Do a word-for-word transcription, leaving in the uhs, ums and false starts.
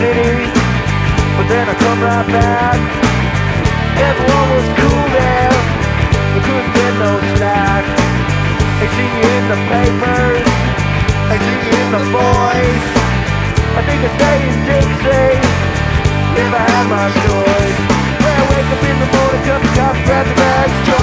city, but then I come right back. Everyone was cool there, we couldn't get no slack. I see you in the papers, I see you in the boys. I think I stay in Dixie if I had my choice. Where I wake up in the morning, cup of coffee, grab the bags,